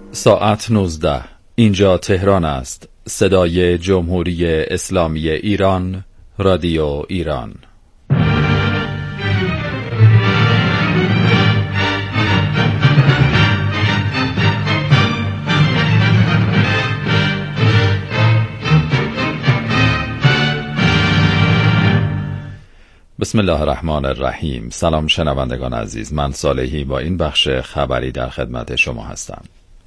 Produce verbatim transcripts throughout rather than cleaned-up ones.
ساعت نوزده. اینجا تهران است. صدای جمهوری اسلامی ایران، رادیو ایران. بسم الله الرحمن الرحیم. سلام شنوندگان عزیز، من صالحی با این بخش خبری در خدمت شما هستم.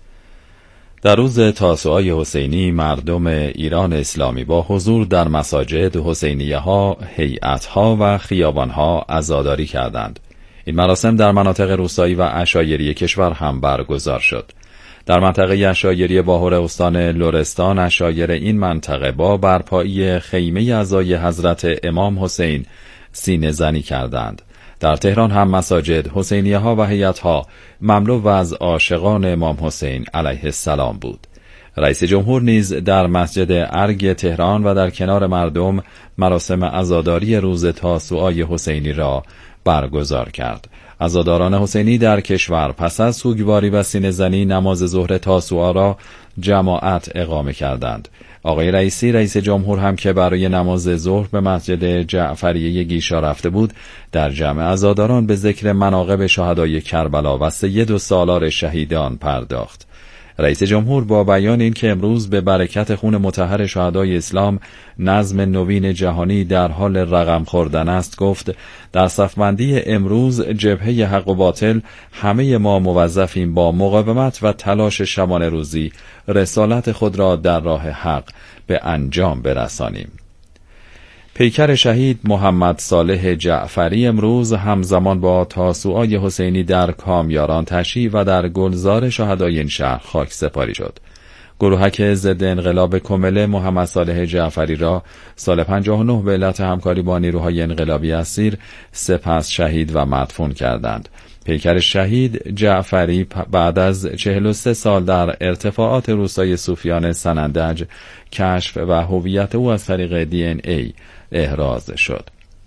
در روز تاسوعای حسینی مردم ایران اسلامی با حضور در مساجد، حسینیه ها، هیئت ها و خیابان ها عزاداری کردند. این مراسم در مناطق روستایی و عشایری کشور هم برگزار شد. در منطقه عشایری باهور استان لرستان، عشایر این منطقه با برپایی خیمه عزای حضرت امام حسین سینه زنی کردند. در تهران هم مساجد، حسینیه ها و هیئت ها مملو از عاشقان امام حسین علیه السلام بود. رئیس جمهور نیز در مسجد ارگ تهران و در کنار مردم مراسم عزاداری روز تاسوعای حسینی را برگزار کرد. عزاداران حسینی در کشور پس از سوگواری و سینه زنی نماز ظهر تاسوعا را جماعت اقامه کردند. آقای رئیسی رئیس جمهور هم که برای نماز ظهر به مسجد جعفریه گیشا رفته بود، در جمع عزاداران به ذکر مناقب شهدای کربلا و سید و سالار شهیدان پرداخت. رئیس جمهور با بیان این که امروز به برکت خون مطهر شهدای اسلام نظم نوین جهانی در حال رقم خوردن است گفت: در صفبندی امروز جبهه حق و باطل همه ما موظفیم با مقاومت و تلاش شبانه روزی رسالت خود را در راه حق به انجام برسانیم. پیکر شهید محمد صالح جعفری امروز همزمان با تاسوعای حسینی در کامیاران تشییع و در گلزار شهدای این شهر خاک سپاری شد. گروهک ضد انقلاب کمل محمد صالح جعفری را سال پنجاه و نه به علت همکاری با نیروهای انقلابی اسیر سپس شهید و مدفون کردند. پیکر شهید جعفری بعد از چهل و سه سال در ارتفاعات روستای صوفیان سنندج کشف و هویت او از طریق دی ان ای احراز شد.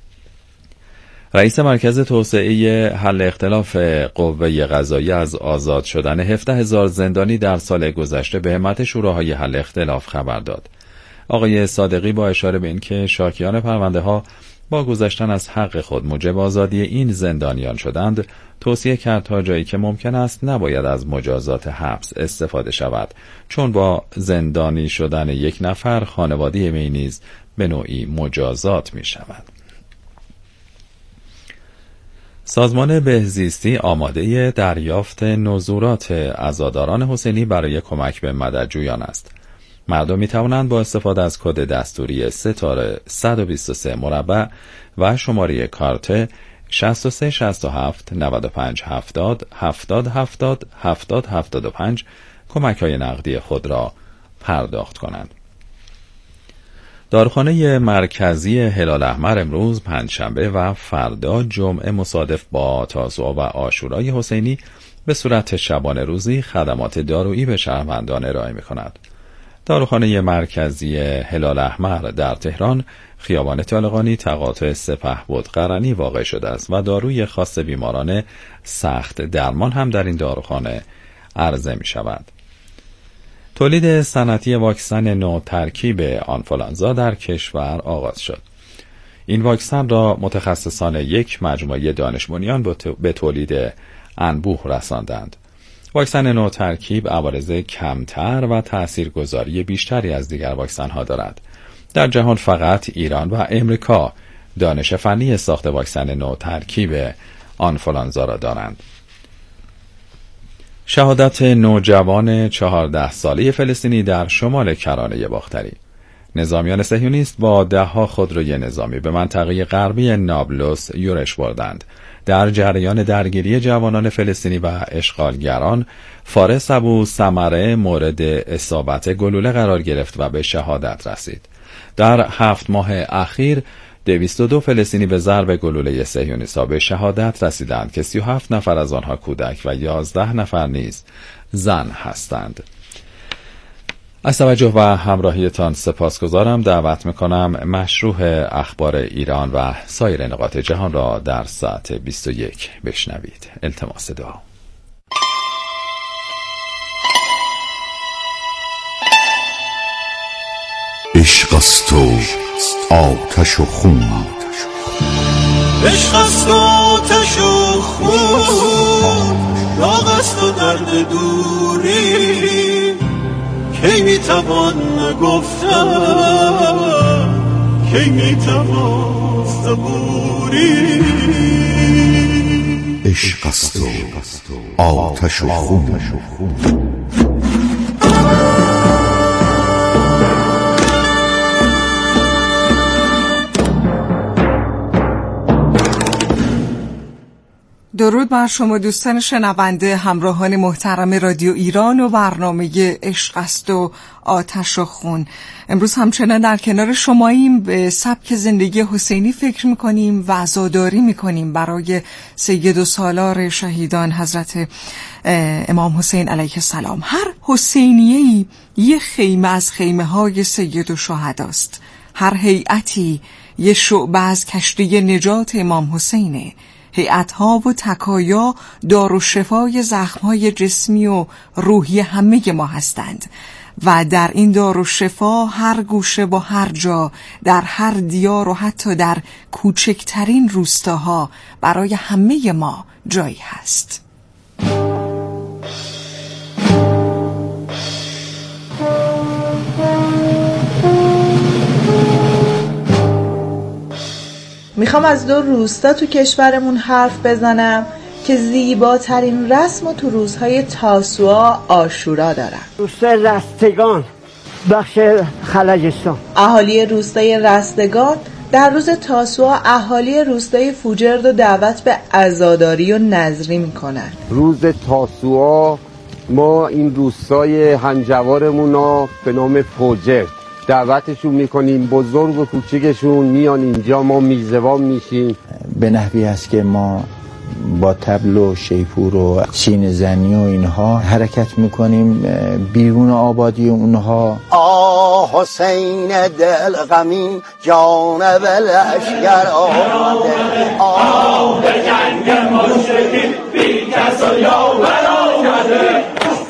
رئیس مرکز توسعه حل اختلاف قوه قضاییه از آزاد شدن هفده هزار زندانی در سال گذشته به همت شوراهای حل اختلاف خبر داد. آقای صادقی با اشاره به اینکه شاکیان پرونده ها با گذشتن از حق خود موجب آزادی این زندانیان شدند، توصیه کرد تا جایی که ممکن است نباید از مجازات حبس استفاده شود، چون با زندانی شدن یک نفر خانواده وی نیز به نوعی مجازات می شود. سازمان بهزیستی آماده دریافت نزورات عزاداران حسینی برای کمک به مددجویان است. مردم می توانند با استفاده از کد دستوری ستاره صد و بیست و سه مربع و شماره کارت شصت و سه شصت و هفت نود و پنج هفتاد هفتاد هفتاد هفتاد هفتاد و پنج کمک های نقدی خود را پرداخت کنند. داروخانه مرکزی هلال احمر امروز پنجشنبه و فردا جمعه مصادف با تاسوعا و عاشورای حسینی به صورت شبانه روزی خدمات دارویی به شهروندان ارائه می‌کند. داروخانه مرکزی هلال احمر در تهران، خیابان طالقانی تقاطع سپهبد قرنی واقع شده است و داروی خاص بیماران سخت درمان هم در این داروخانه عرضه می شود. تولید صنعتی واکسن نو ترکیب آنفولانزا در کشور آغاز شد. این واکسن را متخصصان یک مجموعه دانش بنیان به تولید انبوه رساندند. واکسن نو ترکیب عوارض کمتر و تاثیرگذاری بیشتری از دیگر واکسن ها دارد. در جهان فقط ایران و امریکا دانش فنی ساخت واکسن نو ترکیب آنفولانزا را دارند. شهادت نوجوان چهارده ساله فلسطینی در شمال کرانه باختری. نظامیان صهیونیست با ده‌ها خودروی نظامی به منطقه غربی نابلس یورش بردند. در جریان درگیری جوانان فلسطینی و اشغالگران، فارس ابو ثمره مورد اصابت گلوله قرار گرفت و به شهادت رسید. در هفت ماه اخیر دویست و دو فلسطینی به ضرب گلوله صهیونیست‌ها به شهادت رسیدند که سی و هفت نفر از آنها کودک و یازده نفر نیز زن هستند. از توجه و همراهیتان سپاسگزارم. دعوت میکنم مشروع اخبار ایران و سایر نقاط جهان را در ساعت بیست و یک بشنوید. التماس دعا. عشق است و آتش و خون، عشق است و آتش و خون، داغ است و درد دوری، کی میتوان گفتن، کی میتوان صبوری. عشق است و آتش و خون. درود بر شما دوستان شنونده، همراهان محترم رادیو ایران و برنامه عشق است و آتش و خون. امروز همچنان در کنار شماییم، به سبک زندگی حسینی فکر میکنیم و عزاداری میکنیم برای سید و سالار شهیدان حضرت امام حسین علیه السلام. هر حسینیه‌ای یه خیمه از خیمه های سید و شهداست، هر هیئتی یه شعبه از کشتی نجات امام حسینه. هیئت‌ها و تکایا دار و شفای زخم‌های جسمی و روحی همه ما هستند و در این دار و شفا هر گوشه و هر جا، در هر دیار و حتی در کوچکترین روستاها برای همه ما جایی هست. میخوام از دو روستا تو کشورمون حرف بزنم که زیباترین رسم و تو روزهای تاسوعا عاشورا دارن. روستای رستگان، بخش خلجستان. اهالی روستای رستگان در روز تاسوعا اهالی روستای فوجرد و دعوت به عزاداری و نذری میکنن. روز تاسوعا ما این روستای همجوارمون رو به نام فوجرد دعوتشون میکنیم، بزرگ و کوچکشون میان اینجا، ما میزبان میشیم. به نحوی است که ما با طبل و شیپور و سینه زنی و اینها حرکت میکنیم بیرون آبادی اونها. آه حسین دل غمی جانب لشگر آمده، آه به جنگ مشرکین بی کس و یاور آمده.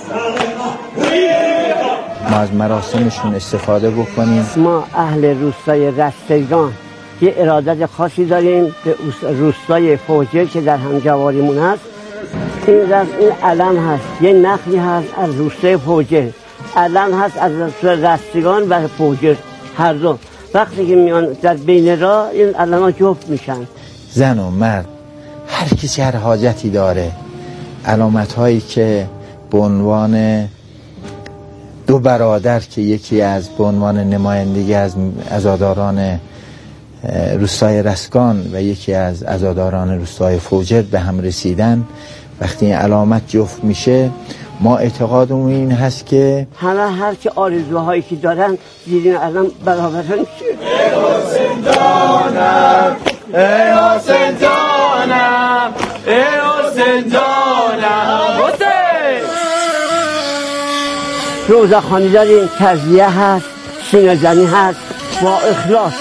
ما از مراسمشون استفاده بکنیم. ما اهل روستای رستگان یه ارادت خاصی داریم به روستای فوجر که در همجواریمون هست. این این علم هست، یه نخلی هست از روستای فوجر، علم هست از روستای رستگان و فوجر هر دو. وقتی که میان در بین راه این علم ها جفت میشن. زن و مرد هر کسی هر حاجتی داره. علامت هایی که به عنوان دو برادر که یکی از به عنوان نمایندگی از عزاداران روستای رستگان و یکی از عزاداران روستای فوجر به هم رسیدن، وقتی این علامت جفت میشه ما اعتقادمون این هست که همه هر که آرزوهایی که دارن زیر این علم برابرن. ای حسین جانم، ای حسین جانم، ای حسین جانم، حسین. روزخوانی داریم، تزیه هست، سینه زنی هست با اخلاص.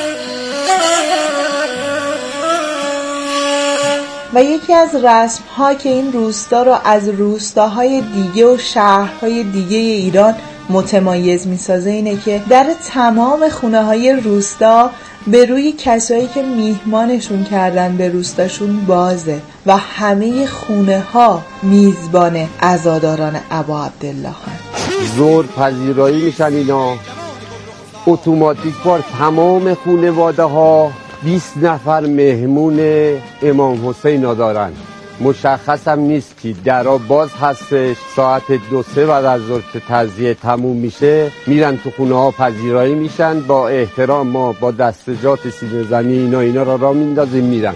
و یکی از رسم ها که این روستا رو از روستاهای دیگه و شهرهای دیگه ایران متمایز میسازه اینه که در تمام خونه های روستا به روی کسایی که میهمانشون کردن به روستاشون بازه و همه خونه ها میزبان عزاداران ابا عبدالله هست. زور پذیرایی میشن اینا، اتوماتیک بار تمام خانواده ها بیست نفر مهمون امام حسین ها دارن. مشخص هم نیست که درا باز هستش، ساعت دو سه بعد از ظهر که تعزیه تموم میشه میرن تو خونه ها پذیرایی میشن. با احترام ما با دستجات سینه زنی اینا اینا را را میندازیم میرن.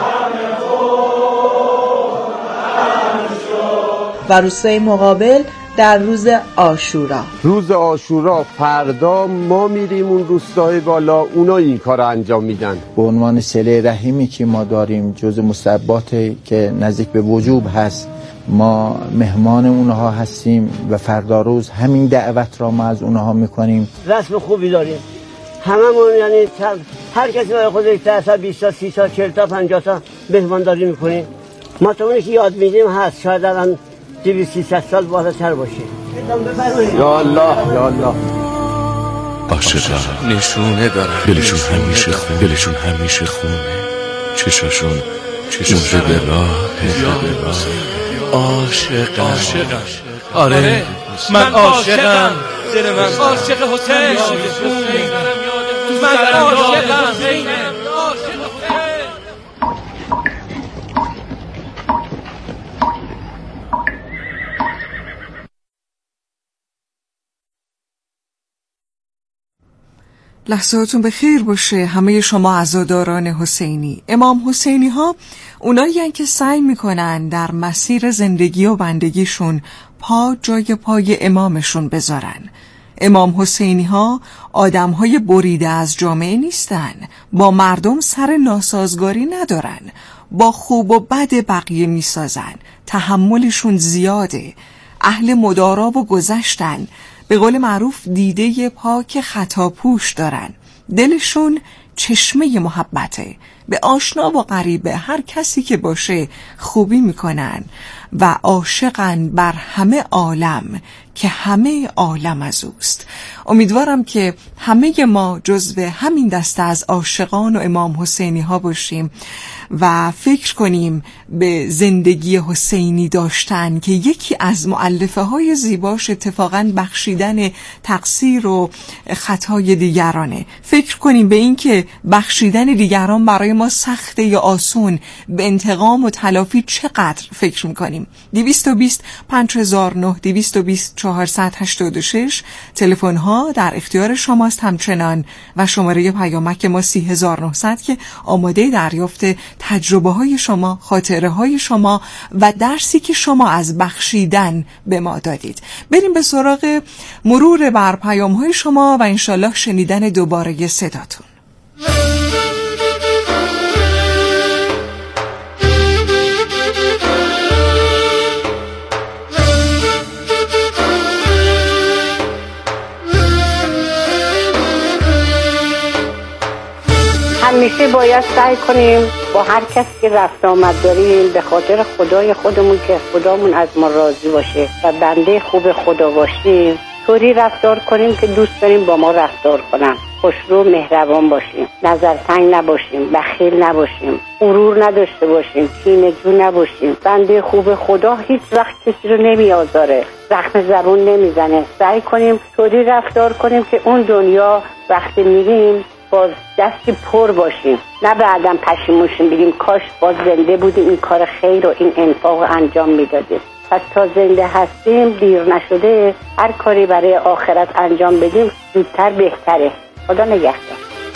و روستای مقابل در روز عاشورا. روز عاشورا فردا ما میریم اون روستای بالا، اونا این کار رو انجام میدن. به عنوان صله رحمی که ما داریم، جز مستحباتی که نزدیک به وجوب هست، ما مهمان اونها هستیم و فردا روز همین دعوت را ما از اونها میکنیم. رسم خوبی داریم هممون، یعنی هر کسی برای خودش ده تا بیست تا سی تا چهل تا پنجاه تا مهمانداری میکنیم. ما تا اونی که یاد میدیم هست، شاید الان دویست سیصد سال بالاتر باشه. یا الله یا الله. عاشقان نشونه دارن، دلشون همیشه خونه، دلشون همیشه خونه، چشاشون چشاشون به راه عاشق عاشق. آره من عاشقم، دل من عاشق حسین، من عاشقم حسین. لحظاتون به خیر باشه همه شما عزاداران حسینی. امام حسینی ها اونایی هن که سعی میکنن در مسیر زندگی و بندگیشون پا جای پای امامشون بذارن. امام حسینی ها آدم های بریده از جامعه نیستن، با مردم سر ناسازگاری ندارن، با خوب و بد بقیه میسازن، تحملشون زیاده، اهل مدارا و گذشتن، به قول معروف دیده پاک خطاپوش دارن، دلشون چشمه محبته، به آشنا و غریبه هر کسی که باشه خوبی میکنن و عاشقن بر همه عالم که همه عالم از اوست. امیدوارم که همه ما جزو همین دسته از عاشقان و امام حسینی ها باشیم و فکر کنیم به زندگی حسینی داشتن که یکی از مؤلفه های زیباش اتفاقاً بخشیدن تقصیر و خطای دیگرانه. فکر کنیم به این که بخشیدن دیگران برای ما سخته یا آسون، به انتقام و تلافی چقدر فکر میکنیم. دویست و بیست پنج هزار و نه، دویست و بیست چهارصد و هشتاد و شش تلفن ها در اختیار شماست همچنان و شماره پیامک ما سی هزار و نهصد که آماده دریافت تجربه های شما، خاطره های شما و درسی که شما از بخشیدن به ما دادید. بریم به سراغ مرور بر پیام های شما و انشالله شنیدن دوباره صداتون. همیشه باید سعی کنیم با هر کسی که رفت آمد داریم به خاطر خدای خودمون که خدامون از ما راضی باشه و بنده خوب خدا باشیم طوری رفتار کنیم که دوست داریم با ما رفتار کنن. خوشرو مهربان باشیم، نظرتنگ نباشیم، بخیل نباشیم، غرور نداشته باشیم، کینه‌جو نباشیم. بنده خوب خدا هیچ وقت کسی رو نمیآزاره، زخم زبون نمیزنه. سعی کنیم طوری رفتار کنیم که اون دنیا وقتی میریم باز دستی پر باشیم، نه بعدم پشیمون بگیم کاش باز زنده بودیم این کار خیر و این انفاق انجام میدادیم. پس تا زنده هستیم دیر نشده هر کاری برای آخرت انجام بدیم زودتر بهتره. خدا نگهدار.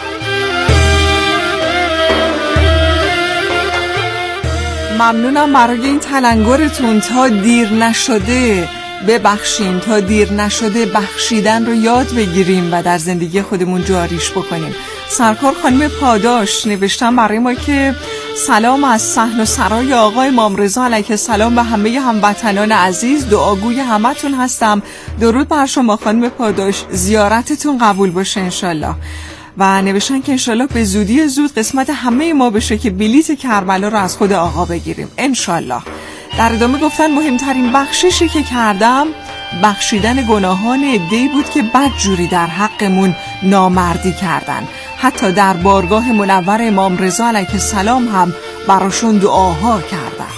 ممنونم برای این تلنگرتون. تا دیر نشده ببخشیم، تا دیر نشده بخشیدن رو یاد بگیریم و در زندگی خودمون جاریش بکنیم. سرکار خانم پاداش نوشتم برای ما که سلام از صحن و سرای آقای امام رضا علیه السلام به همه هموطنان عزیز، دعاگوی همتون هستم. درود بر شما خانم پاداش، زیارتتون قبول باشه انشالله. و نوشتن که انشالله به زودی زود قسمت همه ما بشه که بلیت کربلا رو از خود آقا بگیریم انشالله. در ادامه گفتن مهمترین بخششی که کردم بخشیدن گناهان عده‌ای بود که بدجوری در حقمون نامردی کردن. حتی در بارگاه منور امام رضا علیه السلام هم براشون دعاها کردم.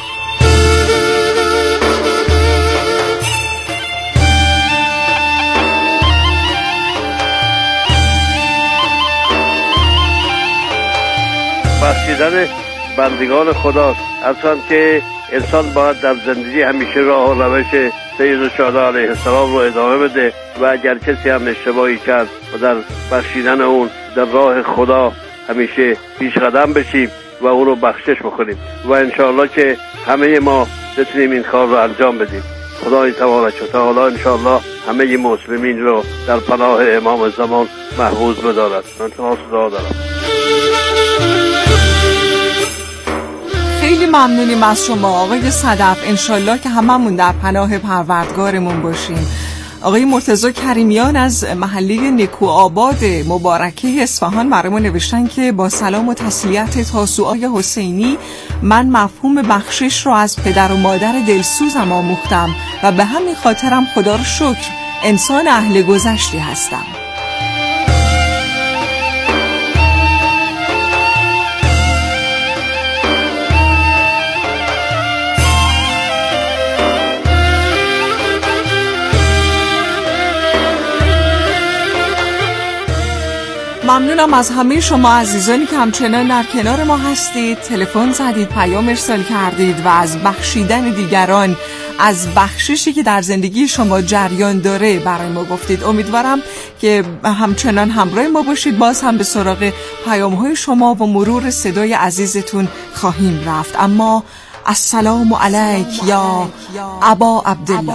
بخشیدن بندگان خداست، اصلا که انسان باید در زندگی همیشه راه و روش سید الشهدا علیه السلام رو ادامه بده و اگر کسی هم اشتباهی کرد و در بخشیدن اون در راه خدا همیشه پیش قدم بشیم و اون رو بخشش بکنیم و انشاءالله که همه ما بتونیم این کار رو انجام بدیم. خدای تبارک و تعالی انشاءالله همه مسلمین رو در پناه امام زمان محفوظ بدارد. من تماس دعا دارم. خیلی ممنونیم از شما آقای صدف. انشالله که هممون در پناه پروردگارمون باشیم. آقای مرتضی کریمیان از محله نکوآباد مبارکه اصفهان برامون نوشتن که با سلام و تسلیت تاسوعای حسینی، من مفهوم بخشش رو از پدر و مادر دلسوزم آموختم و به همین خاطرم خدا رو شکر انسان اهل گذشتی هستم. ممنونم از همه شما عزیزانی که همچنان در کنار ما هستید، تلفن زدید، پیام ارسال کردید و از بخشیدن دیگران، از بخششی که در زندگی شما جریان داره برای ما گفتید. امیدوارم که همچنان همراه ما باشید. باز هم به سراغ پیام‌های شما و مرور صدای عزیزتون خواهیم رفت. اما السلام علیک یا ابا عبدالله.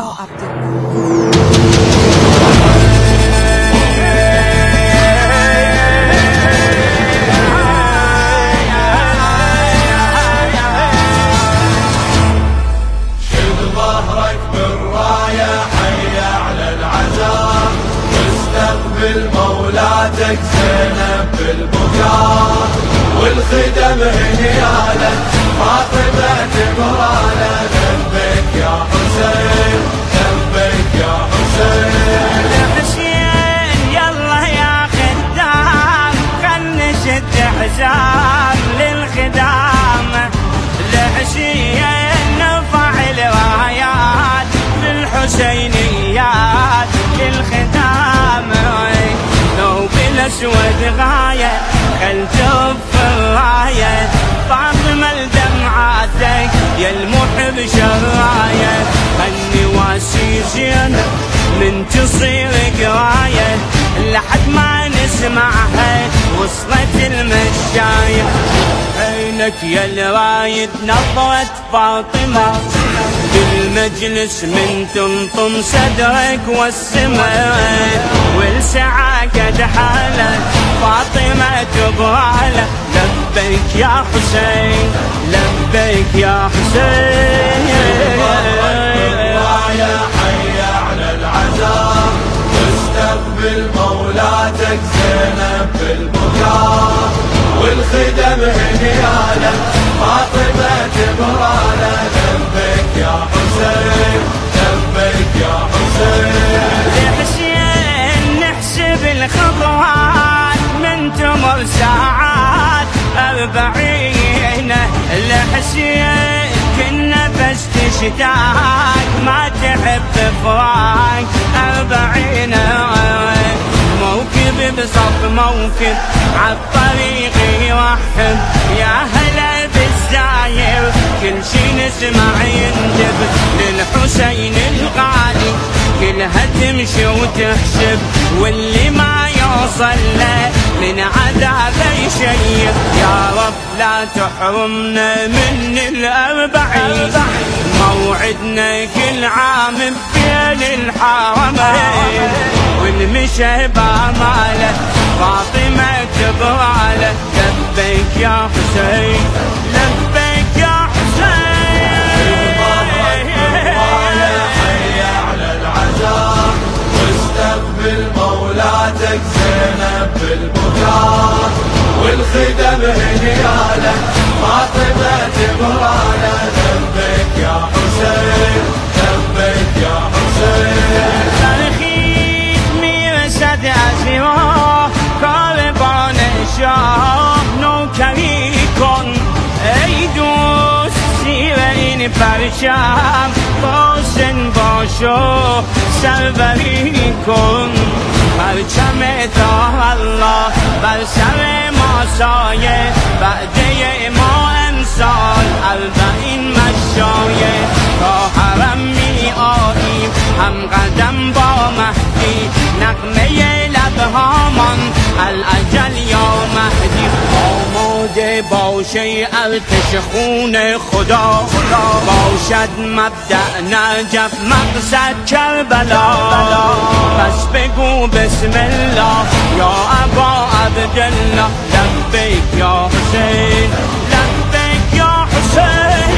مولاتك زينب بالبكاء والخدم هنيالة فاطمة تبرانا ذنبك يا حسين ذنبك يا حسين الحسين يلا يا خدام خلنا نشد حزام للخدام الحسين نرفع الرايات بالحسينيات للخدام لو بالاسود غاية خل جف الراية فاطمة لدمعاتك يا المحب شراية خلني واسي زينب من تصير قراية لحد ما نسمعها وصلت المشاية عينك يا الرايد نظرت فاطمة بالمجلس من تنطم صدرك والسماء والساعة قد حالت فاطمة تبرالة لبيك يا حسين لبيك يا حسين يا حي على العذاب واستقبل مولاتك زينب بالبكاء والخدم هنيالة فاطمة تبرالة ذنبك يا حسين ذنبك يا حسين يا حسين نحسب الخطوات من تمر ساعات أربعين الحسين كنا بس تشتاق ما تحب فراق أربعين موكب بصف موكب عالطريق يرحب يا هلا بالزاير كل شي نسمع يندب للحسين الغالي كلها تمشي وتحسب واللي ما يوصل له من عذابه يشيب يا رب لا تحرمنا من الأربعين موعدنا كل عام بين الحرمين والمشى باماله فاطمة تبراله لبيك يا حسين لبيك يا حسين حي على العذاب واستقبل مولاتك زينب بالبكاء والخدم هنيالة فاطمة تبراله ذنبك يا حسين ذنبك يا حسين تاريخي میرسد از ایران کاروان شاه نوکری کن ای دوست زیر این پرچم باشن باشو سروری کن پرچم تا الله بر سر ما سایه بعده ما امسال اربعین مشایه تا حرم می آییم هم قدم با مهدی نغمه لبهامان الاجل یا مهدی آماده با لاشه ارتش خون خدا باشد مبدأ نجف مقصد کربلا. پس بگو بسم الله یا ابا عبدالله لبیک یا حسین لبیک یا حسین.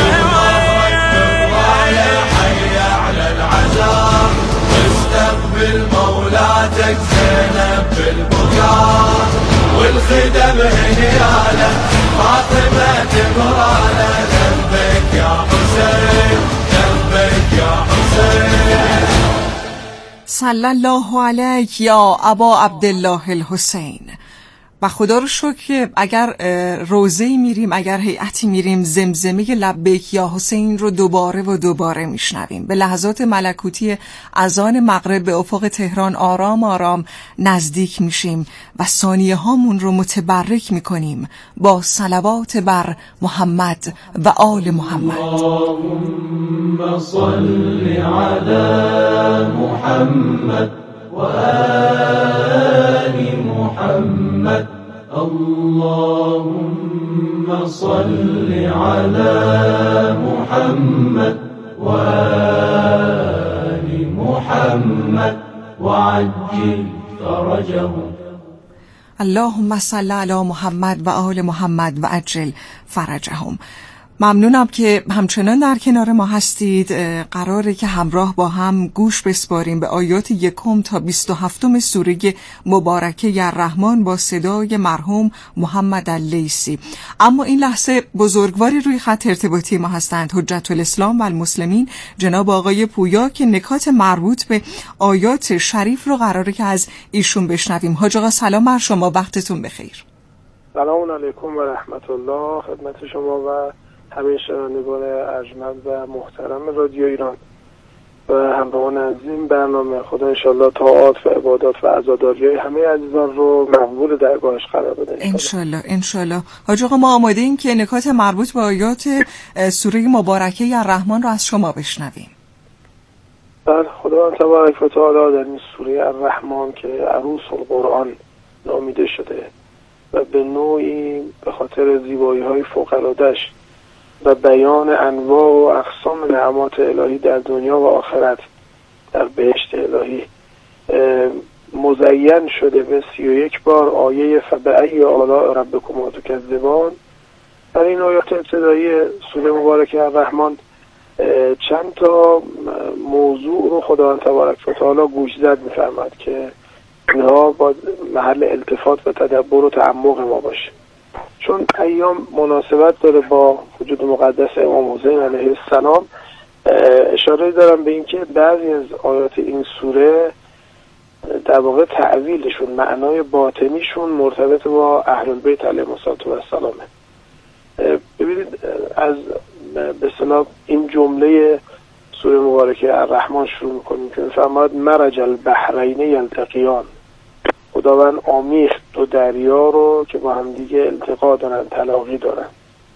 حي على العزاء واستقبل مولاتك زينب بالبكاء والخدم هنياله فاطمة تمراله لبيك يا حسين لبيك يا حسين. صلی الله علیک یا ابا عبدالله الحسین. و خدا رو شکر که اگر روزه‌ای میریم، اگر هیئتی میریم، زمزمه لبیک یا حسین رو دوباره و دوباره میشنویم. به لحظات ملکوتی اذان مغرب به افق تهران آرام آرام نزدیک میشیم و ثانیه هامون رو متبرک میکنیم با صلوات بر محمد و آل محمد. اللهم صل علی محمد و آل محمد. اللهم صل على محمد وآل محمد وعجل فرجهم. اللهم صل على محمد و آل محمد و عجل فرجهم. ممنونم که همچنان در کنار ما هستید. قراره که همراه با هم گوش بسپاریم به آیات یکم تا بیست و هفتم سوره مبارکه الرحمن با صدای مرحوم محمد اللیثی. اما این لحظه بزرگواری روی خط ارتباطی ما هستند، حجت الاسلام و المسلمین جناب آقای پویا، که نکات مربوط به آیات شریف رو قراره که از ایشون بشنویم. حاج آقا سلام بر شما، وقتتون بخیر. سلام علیکم و رحمت الله خدمت شما و همه شنوندگان ارجمند و محترم رادیو ایران و همراهان عزیز برنامه. خدا انشالله طاعات و عبادات و عزاداری‌های همه عزیزان رو مقبول درگاهش قرار بده انشالله. انشالله. حاج آقا ما آماده ایم که نکات مربوط به آیات سوره مبارکه الرحمن رو از شما بشنویم. بله، خداوند تبارک و تعالی در این سوره الرحمن که عروس القرآن نامیده شده و به نوعی به خاطر زیبایی‌های فوق‌العاده‌اش و بیان انواع و اقسام نعمات الهی در دنیا و آخرت در بهشت الهی مزین شده به سی و یک بار آیه فبأی آلاء ربکما تکذبان. در این آیات ابتدایی سوره مبارکه الرحمن چند تا موضوع رو خداوند تبارک و تعالی گوشزد می‌فرماد که اینها با محل التفات و تدبر و تعمق ما باشه، چون ایام مناسبت داره با وجود مقدس امام حسین علیه السلام. اشاره دارم به اینکه بعضی از آیات این سوره در واقع تعویلشون، معنای باطنیشون مرتبط با اهل البیت علیهم السلام. ببینید از به اصطلاح این جمله سوره مبارکه الرحمن شروع می‌کنیم که می‌فرماد مرج البحرین یلتقیان. خداوند آمیخت دو دریا رو که با هم دیگه التقا دارن، تلاقی دارن.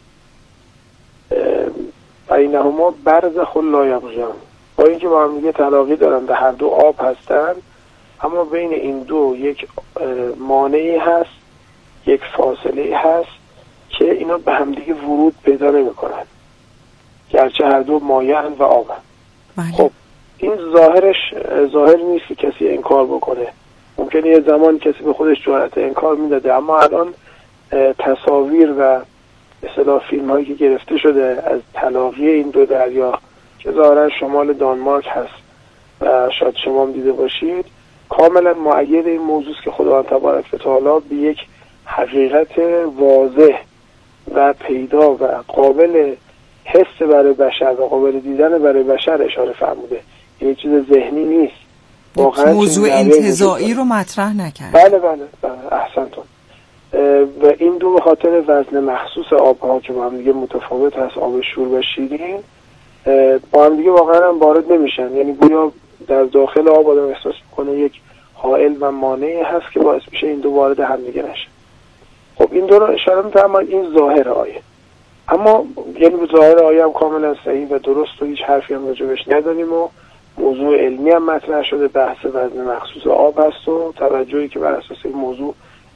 بینهما برزخ لا یبغیان، با اینکه با هم دیگه تلاقی دارن، در هر دو آب هستن، اما بین این دو یک مانعی هست، یک فاصله هست که اینا به هم دیگه ورود پیدا نمی‌کنن، گرچه هر دو مایعن و آبن. خب این ظاهرش ظاهر نیست که کسی انکار بکنه. ممکنه یه زمان کسی به خودش جرأت انکار میداده، اما الان تصاویر و اصطلاح فیلم هایی که گرفته شده از تلاقی این دو دریا که ظاهرا شمال دانمارک هست و شاید شما هم دیده باشید، کاملا مؤید این موضوع است که خداوند تبارک و تعالی به یک حقیقت واضح و پیدا و قابل حس برای بشر و قابل دیدن برای بشر اشاره فرموده. این چیز ذهنی نیست، واقعا موضوع انتزاعی رو مطرح نکرد. بله بله بله احسنتون. و این دو به خاطر وزن مخصوص آبها که با هم دیگه متفاوت هست، آب شور و شیرین، با هم دیگه واقعا هم وارد نمیشن. یعنی گویا در داخل آب آدم احساس میکنه یک حائل و مانعی هست که باعث میشه این دو وارد هم دیگه نشه. خب این دو رو اشاره می‌کنم، این ظاهر آیه. اما یعنی به ظاهر آیه هم کاملا صحیح و درست و هیچ حرفی هم راجبش نداریم و موضوع علمی هم مطرح شده، بحث وزن مخصوص آب هست و توجهی که بر اساس این موضوع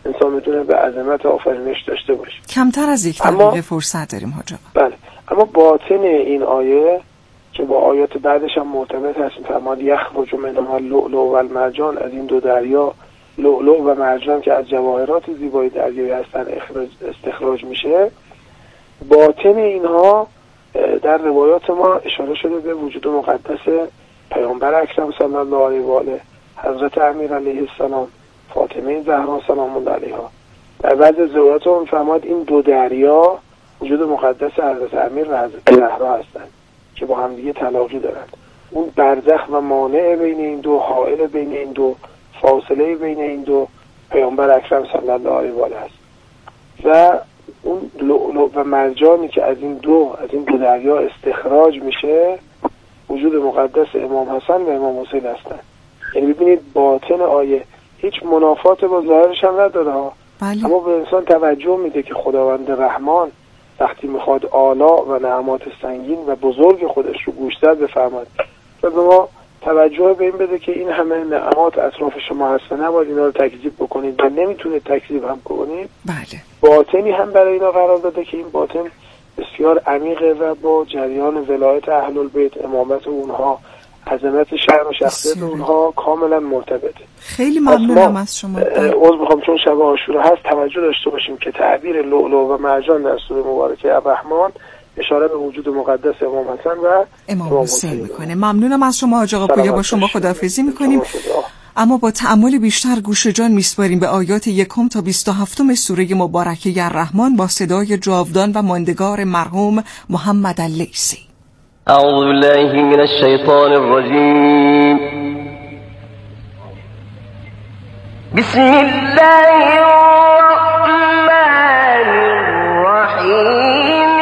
انسان میتونه به عظمت آفرینش داشته باشه. کمتر از یک دقیقه فرصت داریم حاج آقا. بله، اما باطن این آیه که با آیات بعدش هم مرتبط هست، فرماد یخرج منها اللؤلؤ و المرجان، از این دو دریا لؤلؤ و مرجان که از جواهرات زیبای دریایی هستن استخراج میشه. باطن اینها در روایات ما اشاره شده به وجود مقدس پیامبر اکرم صلی الله علیه و آله، حضرت امیر علیه السلام، فاطمه زهرا سلام الله علیها. در بعضی از روایات هم فرماد این دو دریا وجود مقدس حضرت امیر و حضرت زهرا هستند که با هم دیگه تلاقی دارند. اون برزخ و مانع بین این دو، حائل بین این دو، فاصله بین این دو پیامبر اکرم صلی الله علیه و آله است. و اون لؤلؤ و مرجانی که از این دو از این دو دریا استخراج میشه وجود مقدس امام حسن و امام حسین هستند. یعنی ببینید باطن آیه هیچ منافات با ظاهرش هم نداره ها، بله. اما به انسان توجه میده که خداوند رحمان وقتی میخواد آلا و نعمات سنگین و بزرگ خودش رو گوشزد بفرماد و به ما توجه به این بده که این همه نعمات اطراف شما هست، نباید اینا رو تکذیب بکنید و نمیتونید تکذیب هم کنید. بله. باطنی هم برای اینا قرار داده که این باطن بسیار عمیقه و با جریان ولایت اهل البیت، امامت اونها، عظمت شأن و شخصیت اونها کاملا مرتبطه. خیلی ممنونم از شما. عذر میخوام چون شب عاشورا هست توجه داشته باشیم که تعبیر لؤلؤ و مرجان در سوره مبارکه الرحمن اشاره به وجود مقدس امام حسن و امام حسین میکنه. ممنونم از شما حاج آقا پویا، با شما خداحافظی میکنیم. اما با تأمل بیشتر گوش جان میسپاریم به آیات یکم تا بیست و هفتم سوره مبارکه الرحمن با صدای جاودان و ماندگار مرحوم محمد اللیثی. اعوذ بالله من الشیطان الرجیم. بسم الله الرحمن الرحیم.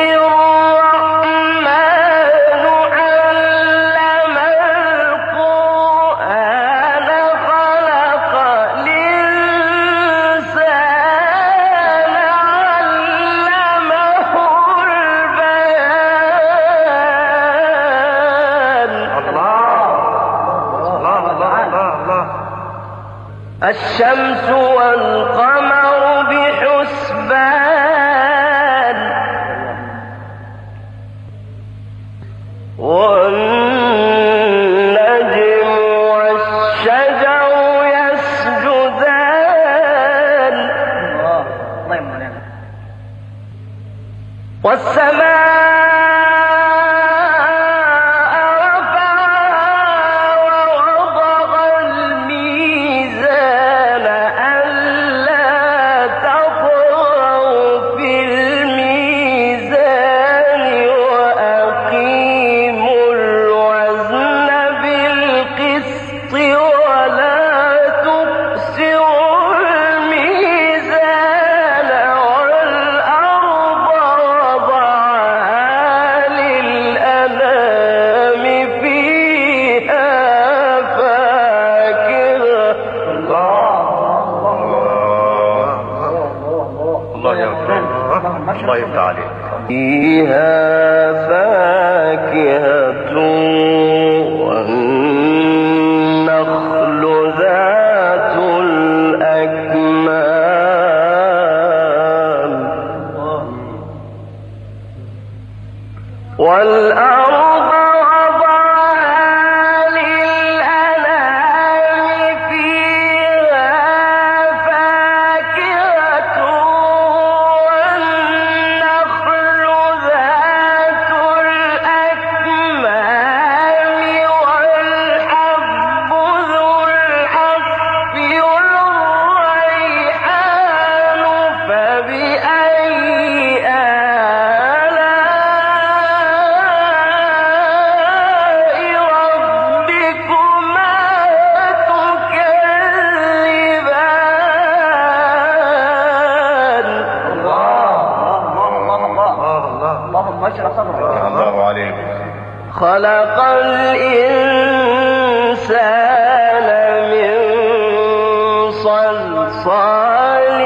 الشمس والقمر بحسبان والنجم والشجر يسجدان والسماء فيها فاكهة والنخل ذات الأكمام والأرض خلق الإنسان من صلصال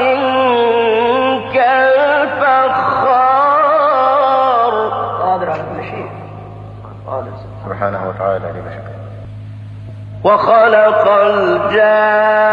كالفخار قادر على كل شيء سبحانه وتعالى. وخلق الجان